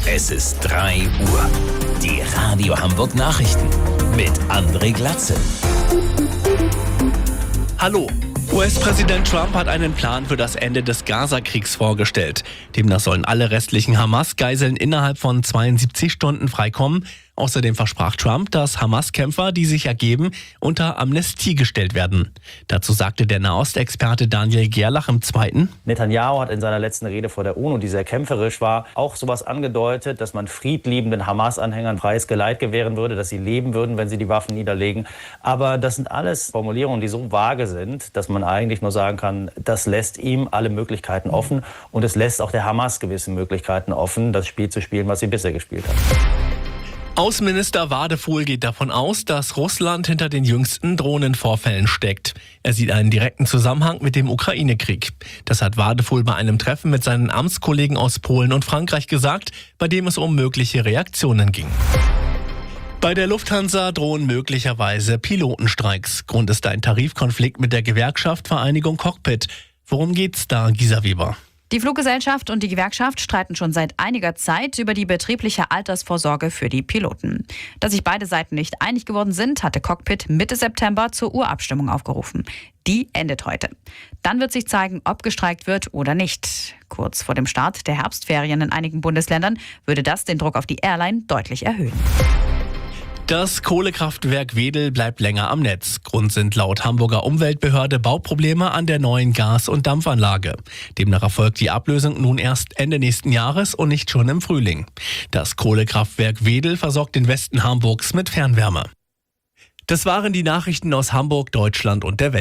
Es ist 3 Uhr. Die Radio Hamburg Nachrichten mit André Glatzel. Hallo. US-Präsident Trump hat einen Plan für das Ende des Gaza-Kriegs vorgestellt. Demnach sollen alle restlichen Hamas-Geiseln innerhalb von 72 Stunden freikommen. Außerdem versprach Trump, dass Hamas-Kämpfer, die sich ergeben, unter Amnestie gestellt werden. Dazu sagte der Nahostexperte Daniel Gerlach im Zweiten: Netanyahu hat in seiner letzten Rede vor der UNO, die sehr kämpferisch war, auch sowas angedeutet, dass man friedliebenden Hamas-Anhängern freies Geleit gewähren würde, dass sie leben würden, wenn sie die Waffen niederlegen. Aber das sind alles Formulierungen, die so vage sind, dass man eigentlich nur sagen kann, das lässt ihm alle Möglichkeiten offen und es lässt auch der Hamas gewisse Möglichkeiten offen, das Spiel zu spielen, was sie bisher gespielt hat. Außenminister Wadefuhl geht davon aus, dass Russland hinter den jüngsten Drohnenvorfällen steckt. Er sieht einen direkten Zusammenhang mit dem Ukraine-Krieg. Das hat Wadefuhl bei einem Treffen mit seinen Amtskollegen aus Polen und Frankreich gesagt, bei dem es um mögliche Reaktionen ging. Bei der Lufthansa drohen möglicherweise Pilotenstreiks. Grund ist ein Tarifkonflikt mit der Gewerkschaft Vereinigung Cockpit. Worum geht's da, Gisa Weber? Die Fluggesellschaft und die Gewerkschaft streiten schon seit einiger Zeit über die betriebliche Altersvorsorge für die Piloten. Dass sich beide Seiten nicht einig geworden sind, hatte Cockpit Mitte September zur Urabstimmung aufgerufen. Die endet heute. Dann wird sich zeigen, ob gestreikt wird oder nicht. Kurz vor dem Start der Herbstferien in einigen Bundesländern würde das den Druck auf die Airline deutlich erhöhen. Das Kohlekraftwerk Wedel bleibt länger am Netz. Grund sind laut Hamburger Umweltbehörde Bauprobleme an der neuen Gas- und Dampfanlage. Demnach erfolgt die Ablösung nun erst Ende nächsten Jahres und nicht schon im Frühling. Das Kohlekraftwerk Wedel versorgt den Westen Hamburgs mit Fernwärme. Das waren die Nachrichten aus Hamburg, Deutschland und der Welt.